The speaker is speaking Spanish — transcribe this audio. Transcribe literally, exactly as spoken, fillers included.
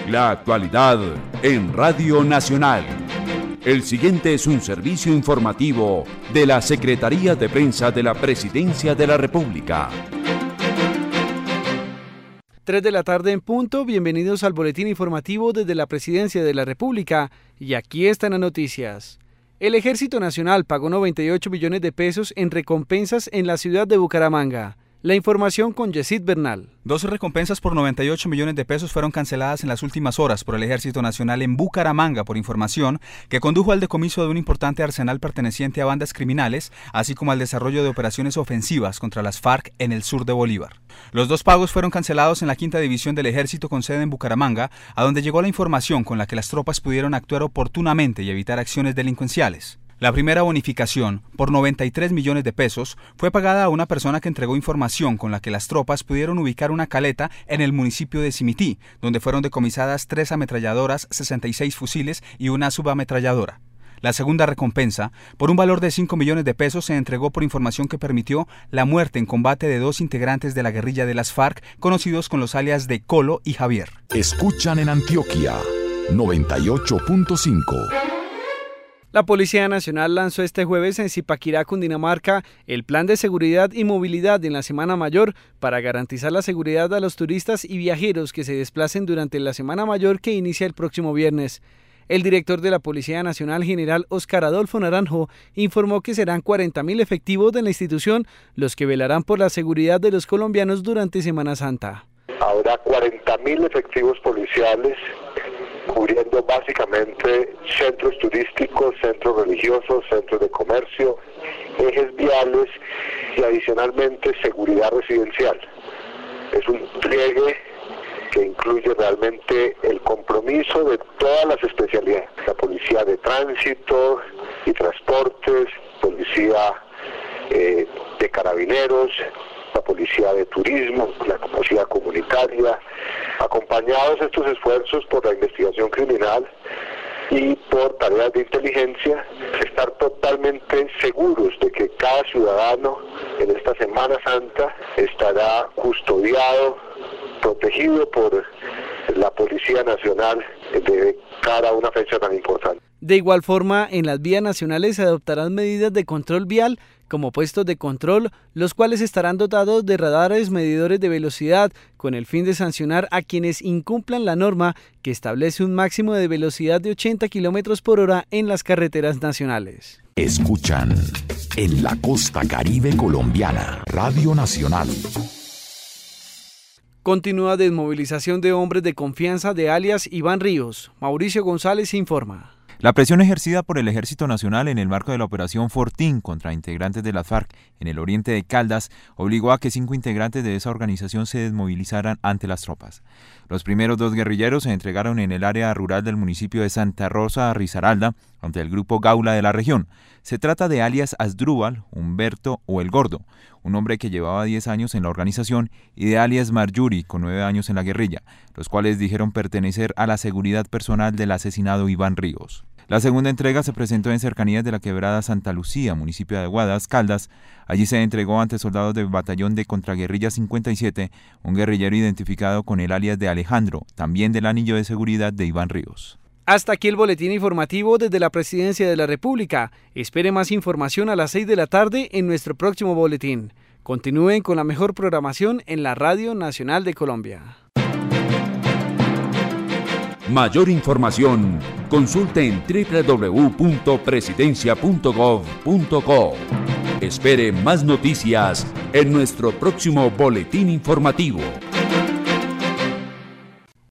La actualidad en Radio Nacional. El siguiente es un servicio informativo de la Secretaría de Prensa de la Presidencia de la República. tres de la tarde en punto, bienvenidos al boletín informativo desde la Presidencia de la República, y aquí están las noticias. El Ejército Nacional pagó noventa y ocho millones de pesos en recompensas en la ciudad de Bucaramanga. La información con Yesid Bernal. Dos recompensas por noventa y ocho millones de pesos fueron canceladas en las últimas horas por el Ejército Nacional en Bucaramanga por información que condujo al decomiso de un importante arsenal perteneciente a bandas criminales, así como al desarrollo de operaciones ofensivas contra las FARC en el sur de Bolívar. Los dos pagos fueron cancelados en la quinta división del Ejército con sede en Bucaramanga, a donde llegó la información con la que las tropas pudieron actuar oportunamente y evitar acciones delincuenciales. La primera bonificación, por noventa y tres millones de pesos, fue pagada a una persona que entregó información con la que las tropas pudieron ubicar una caleta en el municipio de Simití, donde fueron decomisadas tres ametralladoras, sesenta y seis fusiles y una subametralladora. La segunda recompensa, por un valor de cinco millones de pesos, se entregó por información que permitió la muerte en combate de dos integrantes de la guerrilla de las FARC, conocidos con los alias de Colo y Javier. Escuchan en Antioquia noventa y ocho punto cinco. La Policía Nacional lanzó este jueves en Zipaquirá, Cundinamarca, el plan de seguridad y movilidad en la Semana Mayor para garantizar la seguridad a los turistas y viajeros que se desplacen durante la Semana Mayor que inicia el próximo viernes. El director de la Policía Nacional, general Óscar Adolfo Naranjo, informó que serán cuarenta mil efectivos de la institución los que velarán por la seguridad de los colombianos durante Semana Santa. Habrá cuarenta mil efectivos policiales cubriendo básicamente centros turísticos, centros religiosos, centros de comercio, ejes viales y adicionalmente seguridad residencial. Es un pliegue que incluye realmente el compromiso de todas las especialidades, la policía de tránsito y transportes, policía eh, de carabineros, la policía de turismo, la policía comunitaria, acompañados estos esfuerzos por la investigación criminal y por tareas de inteligencia, estar totalmente seguros de que cada ciudadano en esta Semana Santa estará custodiado, protegido por la Policía Nacional de cara a una fecha tan importante. De igual forma, en las vías nacionales se adoptarán medidas de control vial, como puestos de control, los cuales estarán dotados de radares medidores de velocidad, con el fin de sancionar a quienes incumplan la norma que establece un máximo de velocidad de ochenta kilómetros por hora en las carreteras nacionales. Escuchan en la costa caribe colombiana, Radio Nacional. Continúa desmovilización de hombres de confianza de alias Iván Ríos. Mauricio González informa. La presión ejercida por el Ejército Nacional en el marco de la Operación Fortín contra integrantes de las FARC en el oriente de Caldas obligó a que cinco integrantes de esa organización se desmovilizaran ante las tropas. Los primeros dos guerrilleros se entregaron en el área rural del municipio de Santa Rosa, Risaralda, ante el grupo Gaula de la región. Se trata de alias Asdrúbal, Humberto o El Gordo, un hombre que llevaba diez años en la organización, y de alias Marjuri, con nueve años en la guerrilla, los cuales dijeron pertenecer a la seguridad personal del asesinado Iván Ríos. La segunda entrega se presentó en cercanías de la quebrada Santa Lucía, municipio de Aguadas, Caldas. Allí se entregó ante soldados del batallón de contraguerrilla cincuenta y siete, un guerrillero identificado con el alias de Alejandro, también del anillo de seguridad de Iván Ríos. Hasta aquí el boletín informativo desde la Presidencia de la República. Espere más información a las seis de la tarde en nuestro próximo boletín. Continúen con la mejor programación en la Radio Nacional de Colombia. Mayor información, consulte en doble u doble u doble u punto presidencia punto gov punto co. Espere más noticias en nuestro próximo boletín informativo.